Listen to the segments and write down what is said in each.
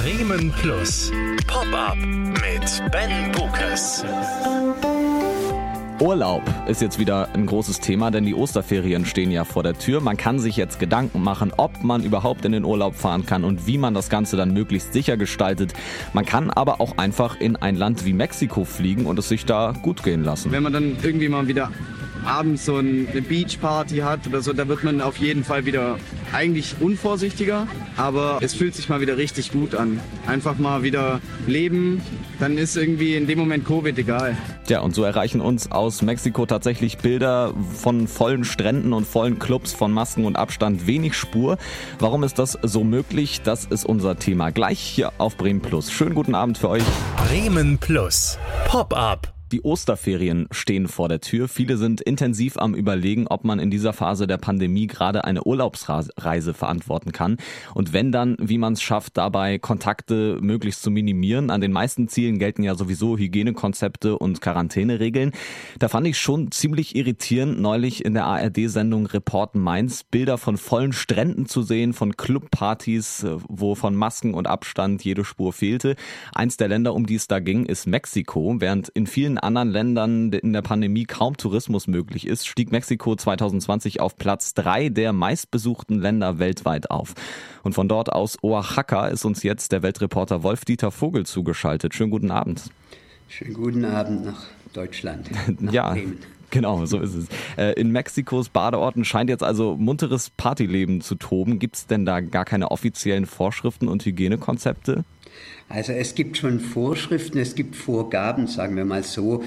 Bremen Plus. Pop-up mit Ben Bukes. Urlaub ist jetzt wieder ein großes Thema, denn die Osterferien stehen ja vor der Tür. Man kann sich jetzt Gedanken machen, ob man überhaupt in den Urlaub fahren kann und wie man das Ganze dann möglichst sicher gestaltet. Man kann aber auch einfach in ein Land wie Mexiko fliegen und es sich da gut gehen lassen. Wenn man dann irgendwie mal wieder abends so eine Beachparty hat oder so, da wird man auf jeden Fall wieder eigentlich unvorsichtiger, aber es fühlt sich mal wieder richtig gut an. Einfach mal wieder leben, dann ist irgendwie in dem Moment Covid egal. Ja, und so erreichen uns aus Mexiko tatsächlich Bilder von vollen Stränden und vollen Clubs, von Masken und Abstand wenig Spur. Warum ist das so möglich? Das ist unser Thema gleich hier auf Bremen Plus. Schönen guten Abend für euch. Bremen Plus. Pop-up. Die Osterferien stehen vor der Tür. Viele sind intensiv am Überlegen, ob man in dieser Phase der Pandemie gerade eine Urlaubsreise verantworten kann. Und wenn dann, wie man es schafft, dabei Kontakte möglichst zu minimieren. An den meisten Zielen gelten ja sowieso Hygienekonzepte und Quarantäneregeln. Da fand ich schon ziemlich irritierend, neulich in der ARD-Sendung Reporten Mainz Bilder von vollen Stränden zu sehen, von Clubpartys, wo von Masken und Abstand jede Spur fehlte. Eins der Länder, um die es da ging, ist Mexiko. Während in vielen anderen Ländern in der Pandemie kaum Tourismus möglich ist, stieg Mexiko 2020 auf Platz 3 der meistbesuchten Länder weltweit auf. Und von dort aus Oaxaca ist uns jetzt der Weltreporter Wolf-Dieter Vogel zugeschaltet. Schönen guten Abend. Schönen guten Abend nach Deutschland, nach ja. Bremen. Genau, so ist es. In Mexikos Badeorten scheint jetzt also munteres Partyleben zu toben. Gibt es denn da gar keine offiziellen Vorschriften und Hygienekonzepte? Also es gibt schon Vorschriften, es gibt Vorgaben, sagen wir mal so.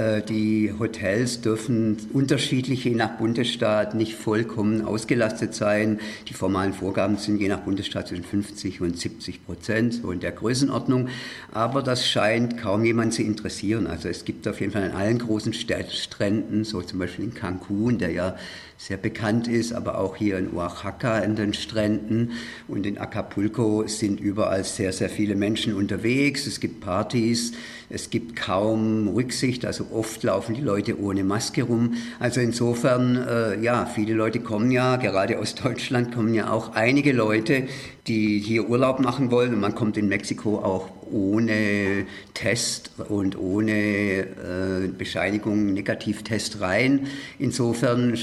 Die Hotels dürfen unterschiedlich je nach Bundesstaat nicht vollkommen ausgelastet sein. Die formalen Vorgaben sind je nach Bundesstaat zwischen 50% und 70%, so in der Größenordnung. Aber das scheint kaum jemand zu interessieren. Also es gibt auf jeden Fall an allen großen Stränden, so zum Beispiel in Cancun, der ja sehr bekannt ist, aber auch hier in Oaxaca an den Stränden und in Acapulco sind überall sehr, sehr viele Menschen unterwegs. Es gibt Partys, es gibt kaum Rücksicht, also oft laufen die Leute ohne Maske rum. Also insofern, viele Leute kommen ja, gerade aus Deutschland kommen ja auch einige Leute, die hier Urlaub machen wollen und man kommt in Mexiko auch ohne Test und ohne Bescheinigung, Negativtest rein. Insofern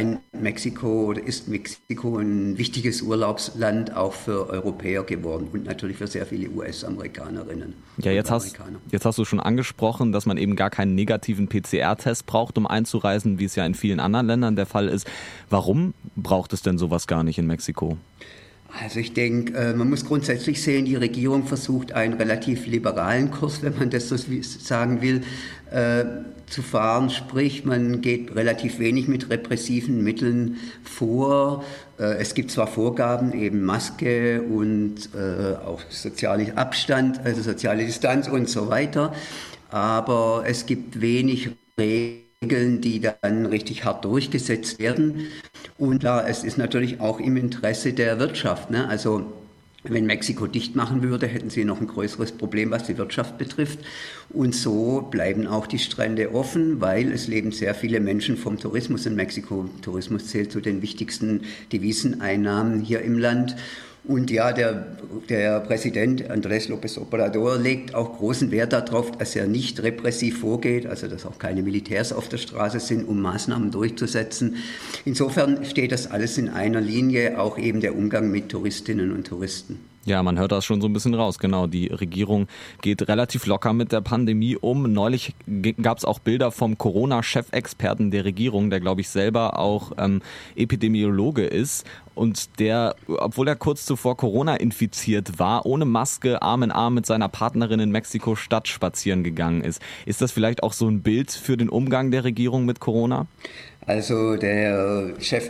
ist Mexiko ein wichtiges Urlaubsland auch für Europäer geworden und natürlich für sehr viele US-Amerikanerinnen. Ja, jetzt hast du schon angesprochen, dass man eben gar keinen negativen PCR-Test braucht, um einzureisen, wie es ja in vielen anderen Ländern der Fall ist. Warum braucht es denn sowas gar nicht in Mexiko? Also ich denke, man muss grundsätzlich sehen, die Regierung versucht einen relativ liberalen Kurs, wenn man das so sagen will, zu fahren. Sprich, man geht relativ wenig mit repressiven Mitteln vor. Es gibt zwar Vorgaben, eben Maske und auch sozialer Abstand, also soziale Distanz und so weiter, aber es gibt wenig Regeln, die dann richtig hart durchgesetzt werden. Und klar, es ist natürlich auch im Interesse der Wirtschaft, ne? Also wenn Mexiko dicht machen würde, hätten sie noch ein größeres Problem, was die Wirtschaft betrifft. Und so bleiben auch die Strände offen, weil es leben sehr viele Menschen vom Tourismus in Mexiko. Tourismus zählt zu den wichtigsten Deviseneinnahmen hier im Land. Und ja, der Präsident Andrés López Obrador legt auch großen Wert darauf, dass er nicht repressiv vorgeht, also dass auch keine Militärs auf der Straße sind, um Maßnahmen durchzusetzen. Insofern steht das alles in einer Linie, auch eben der Umgang mit Touristinnen und Touristen. Ja, man hört das schon so ein bisschen raus. Genau, die Regierung geht relativ locker mit der Pandemie um. Neulich gab es auch Bilder vom Corona-Chefexperten der Regierung, der, glaube ich, selber auch Epidemiologe ist. Und der, obwohl er kurz zuvor Corona infiziert war, ohne Maske, Arm in Arm mit seiner Partnerin in Mexiko-Stadt spazieren gegangen ist. Ist das vielleicht auch so ein Bild für den Umgang der Regierung mit Corona? Also der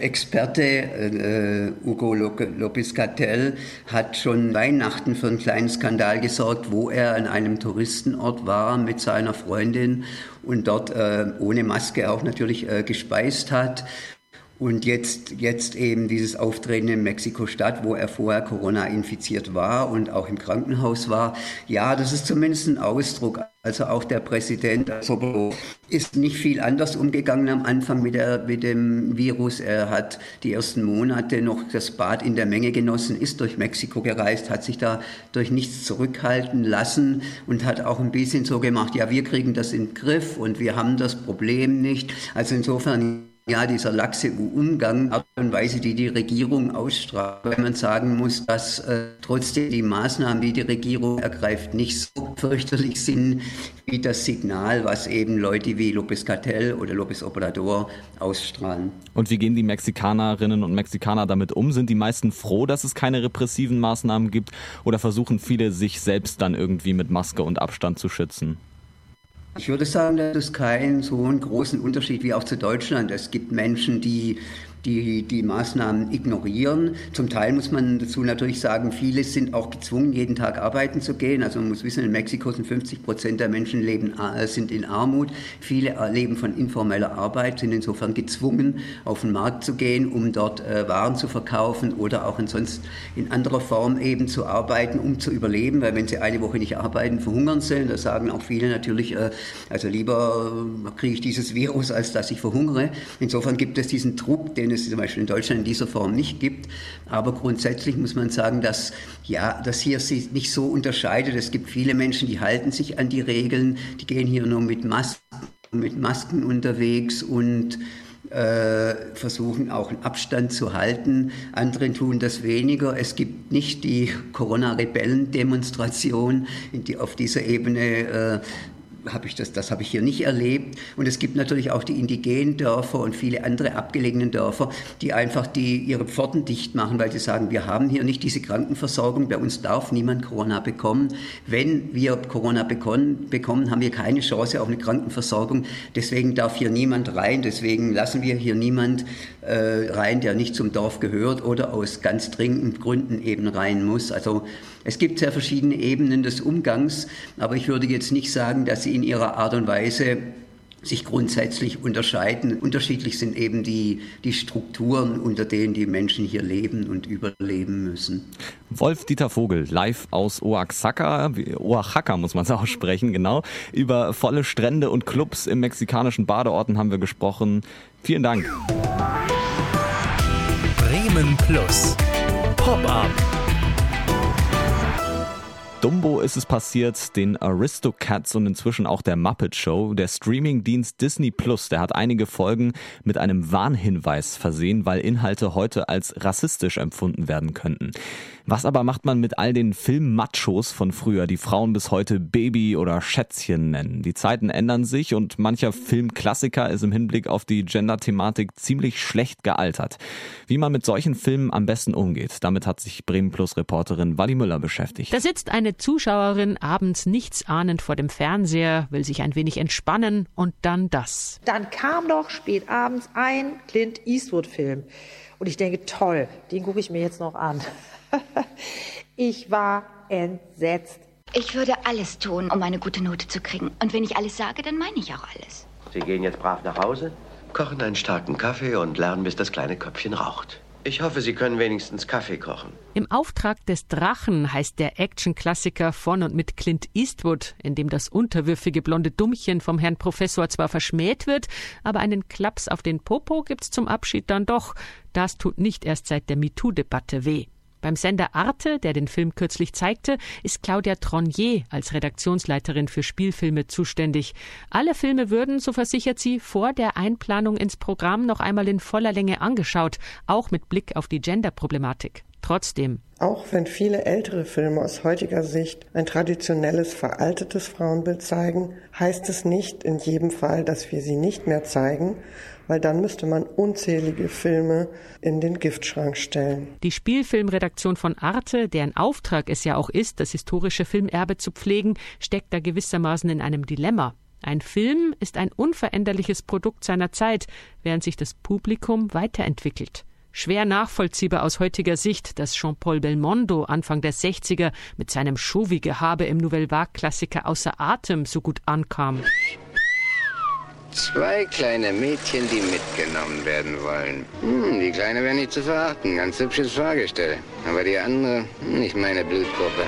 Chefexperte Hugo López-Gatell hat schon Weihnachten für einen kleinen Skandal gesorgt, wo er an einem Touristenort war mit seiner Freundin und dort ohne Maske auch natürlich gespeist hat. Und jetzt eben dieses Auftreten in Mexiko-Stadt, wo er vorher Corona infiziert war und auch im Krankenhaus war. Ja, das ist zumindest ein Ausdruck. Also auch der Präsident ist nicht viel anders umgegangen am Anfang mit dem Virus. Er hat die ersten Monate noch das Bad in der Menge genossen, ist durch Mexiko gereist, hat sich da durch nichts zurückhalten lassen und hat auch ein bisschen so gemacht, ja, wir kriegen das in den Griff und wir haben das Problem nicht. Also insofern, ja, dieser laxe Umgang, Art und Weise, die die Regierung ausstrahlt, wenn man sagen muss, dass trotzdem die Maßnahmen, die die Regierung ergreift, nicht so fürchterlich sind wie das Signal, was eben Leute wie López-Gatell oder López Obrador ausstrahlen. Und wie gehen die Mexikanerinnen und Mexikaner damit um? Sind die meisten froh, dass es keine repressiven Maßnahmen gibt, oder versuchen viele, sich selbst dann irgendwie mit Maske und Abstand zu schützen? Ich würde sagen, das ist kein so einen großen Unterschied wie auch zu Deutschland. Es gibt Menschen, die Maßnahmen ignorieren. Zum Teil muss man dazu natürlich sagen, viele sind auch gezwungen, jeden Tag arbeiten zu gehen. Also man muss wissen, in Mexiko sind 50% der Menschen sind in Armut. Viele leben von informeller Arbeit, sind insofern gezwungen, auf den Markt zu gehen, um dort Waren zu verkaufen oder auch ansonsten in anderer Form eben zu arbeiten, um zu überleben. Weil wenn sie eine Woche nicht arbeiten, verhungern sie. Da sagen auch viele natürlich, also lieber kriege ich dieses Virus, als dass ich verhungere. Insofern gibt es diesen Druck, den es zum Beispiel in Deutschland in dieser Form nicht gibt. Aber grundsätzlich muss man sagen, dass hier sich nicht so unterscheidet. Es gibt viele Menschen, die halten sich an die Regeln, die gehen hier nur mit Masken unterwegs und versuchen auch einen Abstand zu halten. Andere tun das weniger. Es gibt nicht die Corona-Rebellen-Demonstration auf dieser Ebene. Das habe ich hier nicht erlebt. Und es gibt natürlich auch die indigenen Dörfer und viele andere abgelegenen Dörfer, die einfach ihre Pforten dicht machen, weil sie sagen, wir haben hier nicht diese Krankenversorgung, bei uns darf niemand Corona bekommen. Wenn wir Corona bekommen, haben wir keine Chance auf eine Krankenversorgung. Deswegen darf hier niemand rein, deswegen lassen wir hier niemand rein, der nicht zum Dorf gehört oder aus ganz dringenden Gründen eben rein muss. Also es gibt sehr verschiedene Ebenen des Umgangs, aber ich würde jetzt nicht sagen, dass sie in ihrer Art und Weise sich grundsätzlich unterscheiden. Unterschiedlich sind eben die Strukturen, unter denen die Menschen hier leben und überleben müssen. Wolf-Dieter Vogel, live aus Oaxaca muss man es aussprechen, genau. Über volle Strände und Clubs im mexikanischen Badeorten haben wir gesprochen. Vielen Dank. Bremen Plus. Pop-up. Dumbo ist es passiert, den Aristocats und inzwischen auch der Muppet Show. Der Streamingdienst Disney Plus, der hat einige Folgen mit einem Warnhinweis versehen, weil Inhalte heute als rassistisch empfunden werden könnten. Was aber macht man mit all den Film-Machos von früher, die Frauen bis heute Baby oder Schätzchen nennen? Die Zeiten ändern sich und mancher Filmklassiker ist im Hinblick auf die Gender-Thematik ziemlich schlecht gealtert. Wie man mit solchen Filmen am besten umgeht, damit hat sich Bremen Plus-Reporterin Wally Müller beschäftigt. Da sitzt eine Zuschauerin abends nichts ahnend vor dem Fernseher, will sich ein wenig entspannen und dann das. Dann kam doch spät abends ein Clint Eastwood-Film. Und ich denke, toll, den gucke ich mir jetzt noch an. Ich war entsetzt. Ich würde alles tun, um eine gute Note zu kriegen. Und wenn ich alles sage, dann meine ich auch alles. Sie gehen jetzt brav nach Hause, kochen einen starken Kaffee und lernen, bis das kleine Köpfchen raucht. Ich hoffe, Sie können wenigstens Kaffee kochen. Im Auftrag des Drachen heißt der Action-Klassiker von und mit Clint Eastwood, in dem das unterwürfige blonde Dummchen vom Herrn Professor zwar verschmäht wird, aber einen Klaps auf den Popo gibt's zum Abschied dann doch. Das tut nicht erst seit der MeToo-Debatte weh. Beim Sender Arte, der den Film kürzlich zeigte, ist Claudia Tronnier als Redaktionsleiterin für Spielfilme zuständig. Alle Filme würden, so versichert sie, vor der Einplanung ins Programm noch einmal in voller Länge angeschaut, auch mit Blick auf die Gender-Problematik. Trotzdem. Auch wenn viele ältere Filme aus heutiger Sicht ein traditionelles, veraltetes Frauenbild zeigen, heißt es nicht in jedem Fall, dass wir sie nicht mehr zeigen, weil dann müsste man unzählige Filme in den Giftschrank stellen. Die Spielfilmredaktion von Arte, deren Auftrag es ja auch ist, das historische Filmerbe zu pflegen, steckt da gewissermaßen in einem Dilemma. Ein Film ist ein unveränderliches Produkt seiner Zeit, während sich das Publikum weiterentwickelt. Schwer nachvollziehbar aus heutiger Sicht, dass Jean-Paul Belmondo Anfang der 60er mit seinem Chauvi-Gehabe im Nouvelle Vague-Klassiker Außer Atem so gut ankam. 2 kleine Mädchen, die mitgenommen werden wollen. Die Kleine wäre nicht zu verachten, ganz hübsches Fahrgestell. Aber die andere, nicht meine Blutgruppe.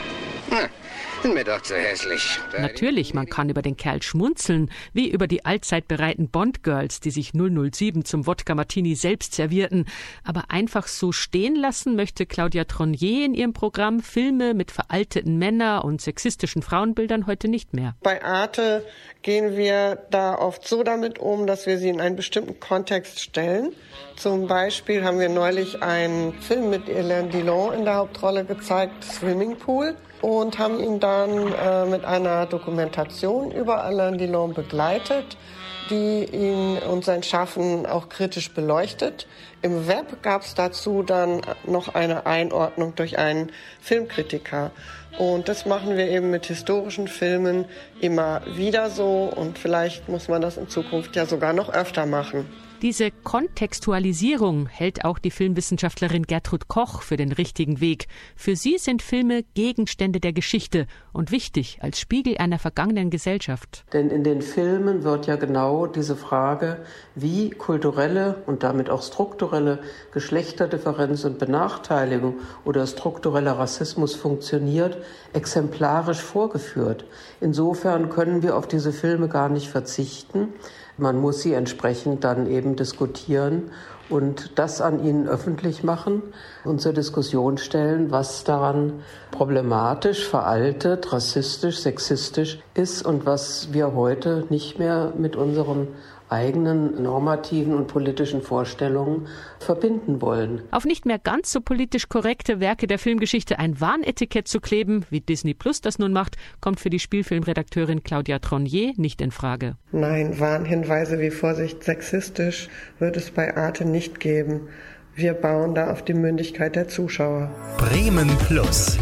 Sind mir doch zu hässlich. Natürlich, man kann über den Kerl schmunzeln, wie über die allzeit bereiten Bond-Girls, die sich 007 zum Wodka-Martini selbst servierten. Aber einfach so stehen lassen möchte Claudia Tronnier in ihrem Programm Filme mit veralteten Männer- und sexistischen Frauenbildern heute nicht mehr. Bei Arte gehen wir da oft so damit um, dass wir sie in einen bestimmten Kontext stellen. Zum Beispiel haben wir neulich einen Film mit Alain Delon in der Hauptrolle gezeigt, Swimmingpool, und haben ihn dann mit einer Dokumentation über Alain Delon begleitet, die ihn und sein Schaffen auch kritisch beleuchtet. Im Web gab es dazu dann noch eine Einordnung durch einen Filmkritiker. Und das machen wir eben mit historischen Filmen immer wieder so, und vielleicht muss man das in Zukunft ja sogar noch öfter machen. Diese Kontextualisierung hält auch die Filmwissenschaftlerin Gertrud Koch für den richtigen Weg. Für sie sind Filme Gegenstände der Geschichte und wichtig als Spiegel einer vergangenen Gesellschaft. Denn in den Filmen wird ja genau diese Frage, wie kulturelle und damit auch strukturelle Geschlechterdifferenz und Benachteiligung oder struktureller Rassismus funktioniert, exemplarisch vorgeführt. Insofern können wir auf diese Filme gar nicht verzichten. Man muss sie entsprechend dann eben diskutieren und das an ihnen öffentlich machen und zur Diskussion stellen, was daran problematisch, veraltet, rassistisch, sexistisch ist und was wir heute nicht mehr mit unseren eigenen normativen und politischen Vorstellungen verbinden wollen. Auf nicht mehr ganz so politisch korrekte Werke der Filmgeschichte ein Warnetikett zu kleben, wie Disney Plus das nun macht, kommt für die Spielfilmredakteurin Claudia Tronnier nicht in Frage. Nein, Warnhinweise wie Vorsicht sexistisch wird es bei Arte nicht geben. Wir bauen da auf die Mündigkeit der Zuschauer. Bremen Plus.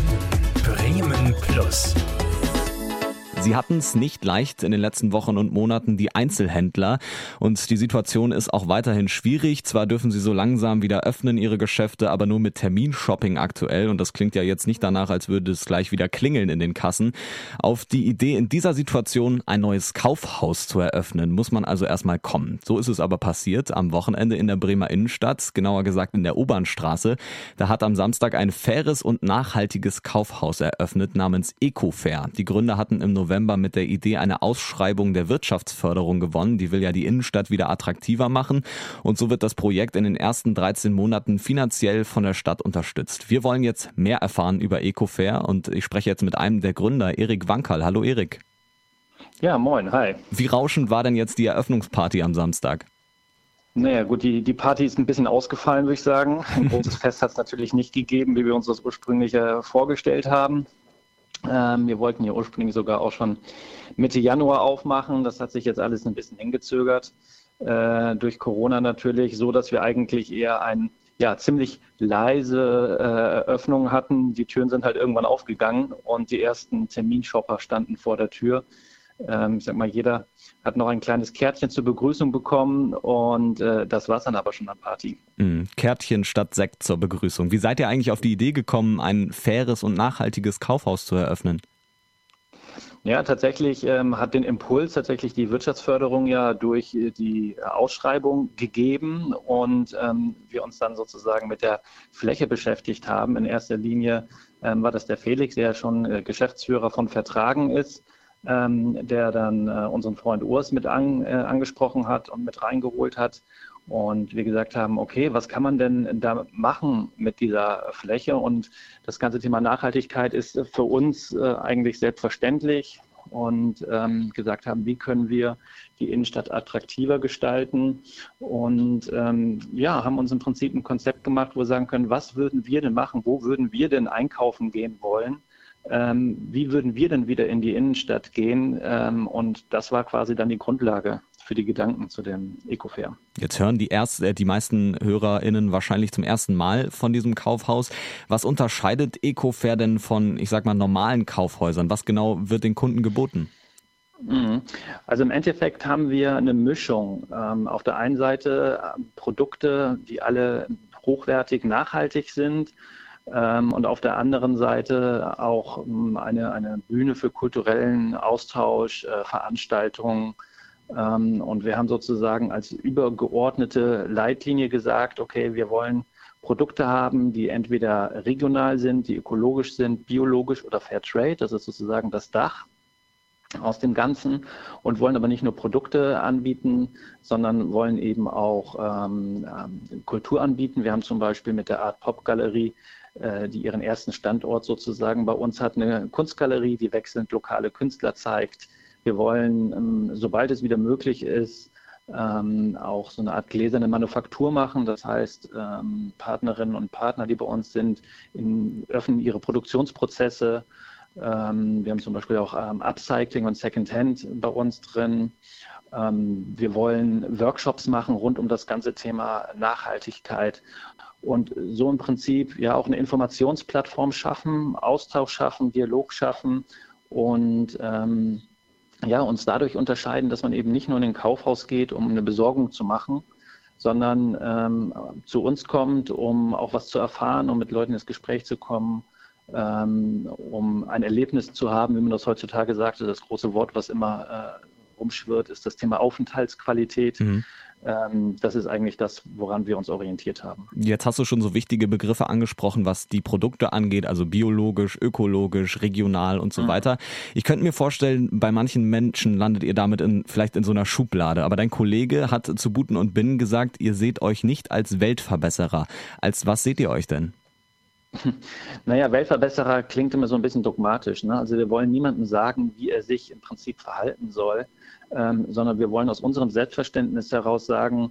Bremen Plus. Sie hatten es nicht leicht in den letzten Wochen und Monaten, die Einzelhändler. Und die Situation ist auch weiterhin schwierig. Zwar dürfen sie so langsam wieder öffnen, ihre Geschäfte, aber nur mit Terminshopping aktuell. Und das klingt ja jetzt nicht danach, als würde es gleich wieder klingeln in den Kassen. Auf die Idee, in dieser Situation ein neues Kaufhaus zu eröffnen, muss man also erstmal kommen. So ist es aber passiert am Wochenende in der Bremer Innenstadt, genauer gesagt in der Obernstraße. Da hat am Samstag ein faires und nachhaltiges Kaufhaus eröffnet namens Ecofair. Die Gründer hatten im November mit der Idee eine Ausschreibung der Wirtschaftsförderung gewonnen. Die will ja die Innenstadt wieder attraktiver machen. Und so wird das Projekt in den ersten 13 Monaten finanziell von der Stadt unterstützt. Wir wollen jetzt mehr erfahren über Ecofair und ich spreche jetzt mit einem der Gründer, Erik Wankerl. Hallo Erik. Ja, moin, hi. Wie rauschend war denn jetzt die Eröffnungsparty am Samstag? Naja gut, die Party ist ein bisschen ausgefallen, würde ich sagen. Ein großes Fest hat es natürlich nicht gegeben, wie wir uns das ursprünglich vorgestellt haben. Wir wollten hier ursprünglich sogar auch schon Mitte Januar aufmachen. Das hat sich jetzt alles ein bisschen hingezögert, durch Corona natürlich, so dass wir eigentlich eher eine ziemlich leise Eröffnung hatten. Die Türen sind halt irgendwann aufgegangen und die ersten Terminshopper standen vor der Tür. Ich sag mal, jeder hat noch ein kleines Kärtchen zur Begrüßung bekommen und das war es dann aber schon an Party. Kärtchen statt Sekt zur Begrüßung. Wie seid ihr eigentlich auf die Idee gekommen, ein faires und nachhaltiges Kaufhaus zu eröffnen? Ja, tatsächlich hat den Impuls tatsächlich die Wirtschaftsförderung ja durch die Ausschreibung gegeben und wir uns dann sozusagen mit der Fläche beschäftigt haben. In erster Linie war das der Felix, der ja schon Geschäftsführer von Vertragen ist, der dann unseren Freund Urs mit angesprochen hat und mit reingeholt hat. Und wir gesagt haben, okay, was kann man denn da machen mit dieser Fläche? Und das ganze Thema Nachhaltigkeit ist für uns eigentlich selbstverständlich. Und gesagt haben, wie können wir die Innenstadt attraktiver gestalten? Und haben uns im Prinzip ein Konzept gemacht, wo wir sagen können, was würden wir denn machen? Wo würden wir denn einkaufen gehen wollen? Wie würden wir denn wieder in die Innenstadt gehen? Und das war quasi dann die Grundlage für die Gedanken zu dem Ecofair. Jetzt hören die meisten HörerInnen wahrscheinlich zum ersten Mal von diesem Kaufhaus. Was unterscheidet Ecofair denn von, ich sag mal, normalen Kaufhäusern? Was genau wird den Kunden geboten? Also im Endeffekt haben wir eine Mischung. Auf der einen Seite Produkte, die alle hochwertig, nachhaltig sind. Und auf der anderen Seite auch eine Bühne für kulturellen Austausch, Veranstaltungen, Und wir haben sozusagen als übergeordnete Leitlinie gesagt, okay, wir wollen Produkte haben, die entweder regional sind, die ökologisch sind, biologisch oder Fairtrade. Das ist sozusagen das Dach aus dem Ganzen und wollen aber nicht nur Produkte anbieten, sondern wollen eben auch Kultur anbieten. Wir haben zum Beispiel mit der Art Pop Galerie, die ihren ersten Standort sozusagen bei uns hat, eine Kunstgalerie, die wechselnd lokale Künstler zeigt. Wir wollen, sobald es wieder möglich ist, auch so eine Art gläserne Manufaktur machen. Das heißt, Partnerinnen und Partner, die bei uns sind, öffnen ihre Produktionsprozesse. Wir haben zum Beispiel auch Upcycling und Secondhand bei uns drin. Wir wollen Workshops machen rund um das ganze Thema Nachhaltigkeit und so im Prinzip ja auch eine Informationsplattform schaffen, Austausch schaffen, Dialog schaffen und uns dadurch unterscheiden, dass man eben nicht nur in ein Kaufhaus geht, um eine Besorgung zu machen, sondern zu uns kommt, um auch was zu erfahren, um mit Leuten ins Gespräch zu kommen, um ein Erlebnis zu haben, wie man das heutzutage sagte. Das große Wort, was immer rumschwirrt, ist das Thema Aufenthaltsqualität. Das ist eigentlich das, woran wir uns orientiert haben. Jetzt hast du schon so wichtige Begriffe angesprochen, was die Produkte angeht, also biologisch, ökologisch, regional und so weiter. Ich könnte mir vorstellen, bei manchen Menschen landet ihr damit vielleicht in so einer Schublade. Aber dein Kollege hat zu Buten und Binnen gesagt, ihr seht euch nicht als Weltverbesserer. Als was seht ihr euch denn? Naja, Weltverbesserer klingt immer so ein bisschen dogmatisch, ne? Also wir wollen niemandem sagen, wie er sich im Prinzip verhalten soll, sondern wir wollen aus unserem Selbstverständnis heraus sagen,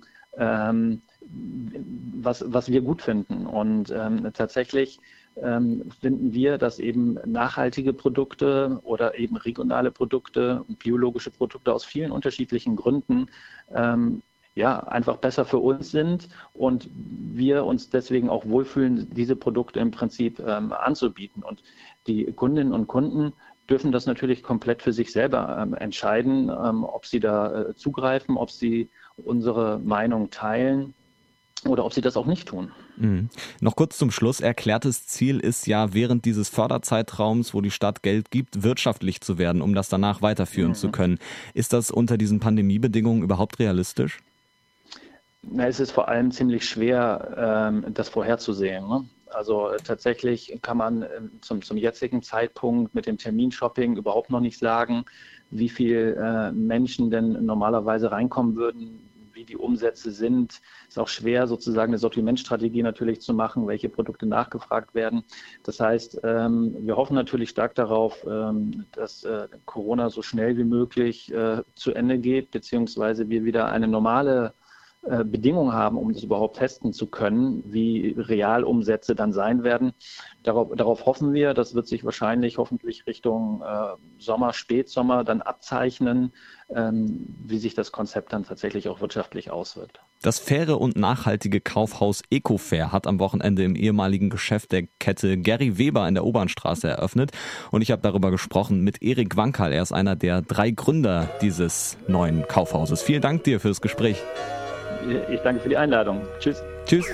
was wir gut finden. Und tatsächlich finden wir, dass eben nachhaltige Produkte oder eben regionale Produkte und biologische Produkte aus vielen unterschiedlichen Gründen einfach besser für uns sind und wir uns deswegen auch wohlfühlen, diese Produkte im Prinzip anzubieten. Und die Kundinnen und Kunden dürfen das natürlich komplett für sich selber entscheiden, ob sie da zugreifen, ob sie unsere Meinung teilen oder ob sie das auch nicht tun. Noch kurz zum Schluss. Erklärtes Ziel ist ja, während dieses Förderzeitraums, wo die Stadt Geld gibt, wirtschaftlich zu werden, um das danach weiterführen zu können. Ist das unter diesen Pandemiebedingungen überhaupt realistisch? Es ist vor allem ziemlich schwer, das vorherzusehen, ne? Also tatsächlich kann man zum jetzigen Zeitpunkt mit dem Terminshopping überhaupt noch nicht sagen, wie viele Menschen denn normalerweise reinkommen würden, wie die Umsätze sind. Es ist auch schwer, sozusagen eine Sortimentstrategie natürlich zu machen, welche Produkte nachgefragt werden. Das heißt, wir hoffen natürlich stark darauf, dass Corona so schnell wie möglich zu Ende geht, beziehungsweise wir wieder eine normale Bedingungen haben, um das überhaupt testen zu können, wie Realumsätze dann sein werden. Darauf hoffen wir. Das wird sich wahrscheinlich hoffentlich Richtung Sommer, Spätsommer dann abzeichnen, wie sich das Konzept dann tatsächlich auch wirtschaftlich auswirkt. Das faire und nachhaltige Kaufhaus Ecofair hat am Wochenende im ehemaligen Geschäft der Kette Gary Weber in der Obernstraße eröffnet. Und ich habe darüber gesprochen mit Erik Wankerl. Er ist einer der 3 Gründer dieses neuen Kaufhauses. Vielen Dank dir fürs Gespräch. Ich danke für die Einladung. Tschüss. Tschüss.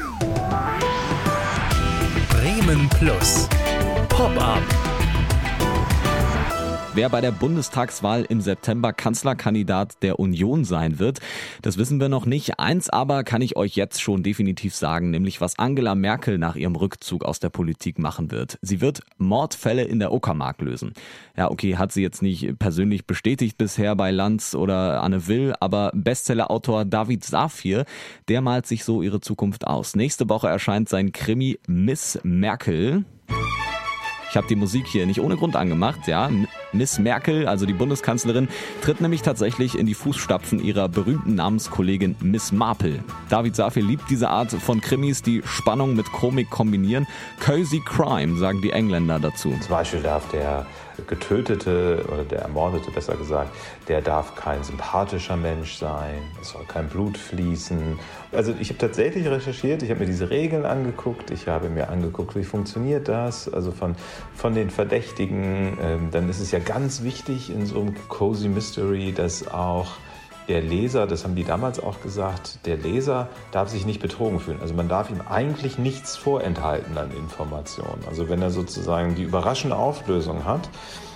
Bremen Plus. Pop-up. Wer bei der Bundestagswahl im September Kanzlerkandidat der Union sein wird, das wissen wir noch nicht. Eins aber kann ich euch jetzt schon definitiv sagen, nämlich was Angela Merkel nach ihrem Rückzug aus der Politik machen wird. Sie wird Mordfälle in der Uckermark lösen. Ja, okay, hat sie jetzt nicht persönlich bestätigt bisher bei Lanz oder Anne Will, aber Bestsellerautor David Safir, der malt sich so ihre Zukunft aus. Nächste Woche erscheint sein Krimi Miss Merkel. Ich habe die Musik hier nicht ohne Grund angemacht, ja. Miss Merkel, also die Bundeskanzlerin, tritt nämlich tatsächlich in die Fußstapfen ihrer berühmten Namenskollegin Miss Marple. David Safir liebt diese Art von Krimis, die Spannung mit Komik kombinieren. Cozy Crime, sagen die Engländer dazu. Zum Beispiel darf der Getötete oder der Ermordete, besser gesagt, der darf kein sympathischer Mensch sein, es soll kein Blut fließen. Also ich habe tatsächlich recherchiert, ich habe mir diese Regeln angeguckt, ich habe mir angeguckt, wie funktioniert das, also von den Verdächtigen. Dann ist es ja ganz wichtig in so einem Cozy Mystery, dass auch der Leser, das haben die damals auch gesagt, der Leser darf sich nicht betrogen fühlen. Also man darf ihm eigentlich nichts vorenthalten an Informationen. Also wenn er sozusagen die überraschende Auflösung hat,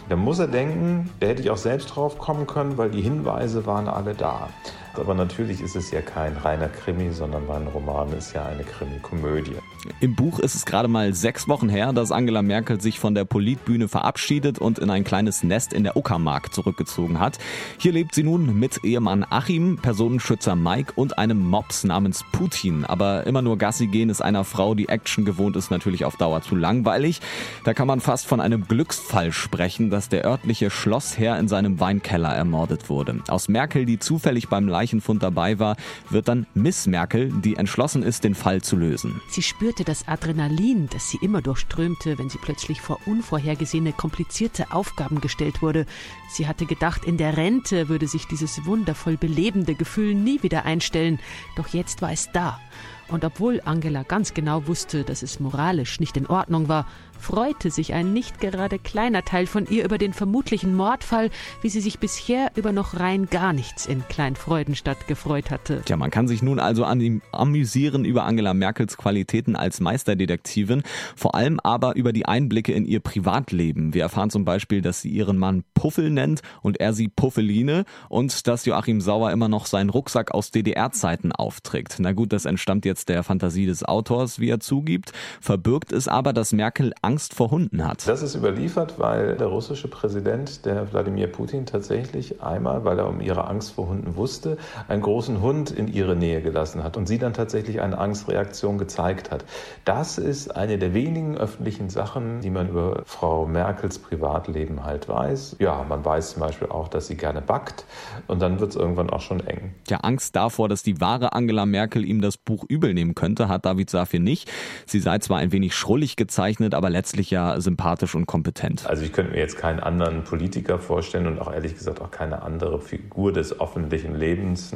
Da muss er denken, da hätte ich auch selbst drauf kommen können, weil die Hinweise waren alle da. Aber natürlich ist es ja kein reiner Krimi, sondern mein Roman ist ja eine Krimi-Komödie. Im Buch ist es gerade mal 6 Wochen her, dass Angela Merkel sich von der Politbühne verabschiedet und in ein kleines Nest in der Uckermark zurückgezogen hat. Hier lebt sie nun mit Ehemann Achim, Personenschützer Mike und einem Mops namens Putin. Aber immer nur Gassi gehen ist einer Frau, die Action gewohnt ist, natürlich auf Dauer zu langweilig. Da kann man fast von einem Glücksfall sprechen, dass der örtliche Schlossherr in seinem Weinkeller ermordet wurde. Aus Merkel, die zufällig beim Leichenfund dabei war, wird dann Miss Merkel, die entschlossen ist, den Fall zu lösen. Sie spürte das Adrenalin, das sie immer durchströmte, wenn sie plötzlich vor unvorhergesehene, komplizierte Aufgaben gestellt wurde. Sie hatte gedacht, in der Rente würde sich dieses wundervoll belebende Gefühl nie wieder einstellen. Doch jetzt war es da. Und obwohl Angela ganz genau wusste, dass es moralisch nicht in Ordnung war, freute sich ein nicht gerade kleiner Teil von ihr über den vermutlichen Mordfall, wie sie sich bisher über noch rein gar nichts in Kleinfreudenstadt gefreut hatte. Tja, man kann sich nun also amüsieren über Angela Merkels Qualitäten als Meisterdetektivin, vor allem aber über die Einblicke in ihr Privatleben. Wir erfahren zum Beispiel, dass sie ihren Mann Puffel nennt und er sie Puffeline und dass Joachim Sauer immer noch seinen Rucksack aus DDR-Zeiten aufträgt. Na gut, das entstammt jetzt der Fantasie des Autors, wie er zugibt, verbirgt es aber, dass Merkel Angst vor Hunden hat. Das ist überliefert, weil der russische Präsident, der Wladimir Putin, tatsächlich einmal, weil er um ihre Angst vor Hunden wusste, einen großen Hund in ihre Nähe gelassen hat und sie dann tatsächlich eine Angstreaktion gezeigt hat. Das ist eine der wenigen öffentlichen Sachen, die man über Frau Merkels Privatleben halt weiß. Ja, man weiß zum Beispiel auch, dass sie gerne backt und dann wird es irgendwann auch schon eng. Ja, Angst davor, dass die wahre Angela Merkel ihm das Buch übel nehmen könnte, hat David Safir nicht. Sie sei zwar ein wenig schrullig gezeichnet, aber letztlich ja sympathisch und kompetent. Also ich könnte mir jetzt keinen anderen Politiker vorstellen und auch ehrlich gesagt auch keine andere Figur des öffentlichen Lebens,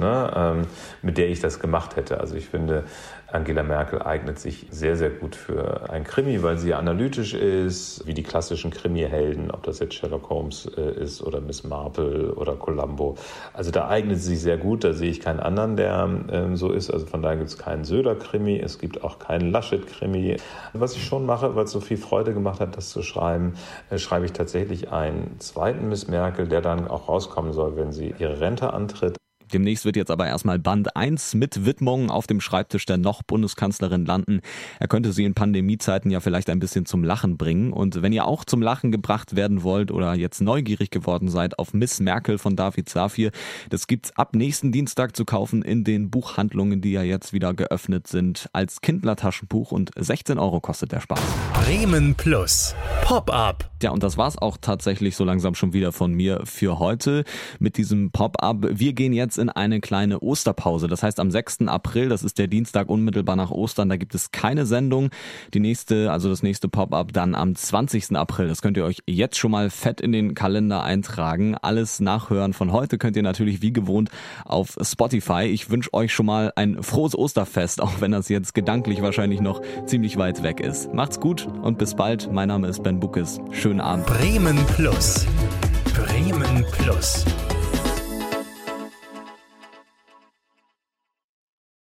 mit der ich das gemacht hätte. Also ich finde, Angela Merkel eignet sich sehr, sehr gut für ein Krimi, weil sie analytisch ist, wie die klassischen Krimi-Helden, ob das jetzt Sherlock Holmes ist oder Miss Marple oder Columbo. Also da eignet sie sich sehr gut, da sehe ich keinen anderen, der so ist. Also von daher gibt es keinen Söder-Krimi, es gibt auch keinen Laschet-Krimi. Was ich schon mache, weil es so viel Freude gemacht hat, das zu schreiben, schreibe ich tatsächlich einen zweiten Miss Merkel, der dann auch rauskommen soll, wenn sie ihre Rente antritt. Demnächst wird jetzt aber erstmal Band 1 mit Widmungen auf dem Schreibtisch der noch Bundeskanzlerin landen. Er könnte sie in Pandemiezeiten ja vielleicht ein bisschen zum Lachen bringen. Und wenn ihr auch zum Lachen gebracht werden wollt oder jetzt neugierig geworden seid auf Miss Merkel von David Safir, das gibt's ab nächsten Dienstag zu kaufen in den Buchhandlungen, die ja jetzt wieder geöffnet sind, als Kindler-Taschenbuch und 16 € kostet der Spaß. Bremen Plus. Pop-up. Ja, und das war's auch tatsächlich so langsam schon wieder von mir für heute mit diesem Pop-up. Wir gehen jetzt in eine kleine Osterpause. Das heißt, am 6. April, das ist der Dienstag unmittelbar nach Ostern, da gibt es keine Sendung. Das nächste Pop-up dann am 20. April. Das könnt ihr euch jetzt schon mal fett in den Kalender eintragen. Alles nachhören von heute könnt ihr natürlich wie gewohnt auf Spotify. Ich wünsche euch schon mal ein frohes Osterfest, auch wenn das jetzt gedanklich wahrscheinlich noch ziemlich weit weg ist. Macht's gut und bis bald. Mein Name ist Ben Buckes. Schönen Abend. Bremen Plus. Bremen Plus.